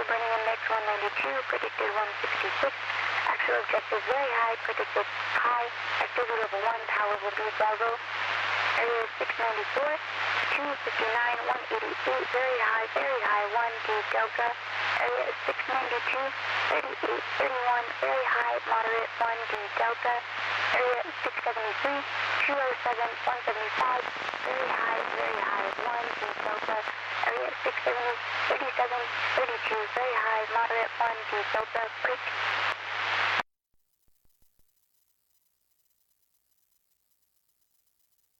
Actual burning index 192, predicted 166. Actual objective very high, predicted high. Activity level 1, power will be Bravo. Area 694, 259, 188, very high, 1D Delta. Area 692, 38, 31, very high, moderate, 1D Delta. Area 673, 207, 175, very high, 1D Delta. Area 670, 37, 32, very high, moderate, 1D Delta. Break.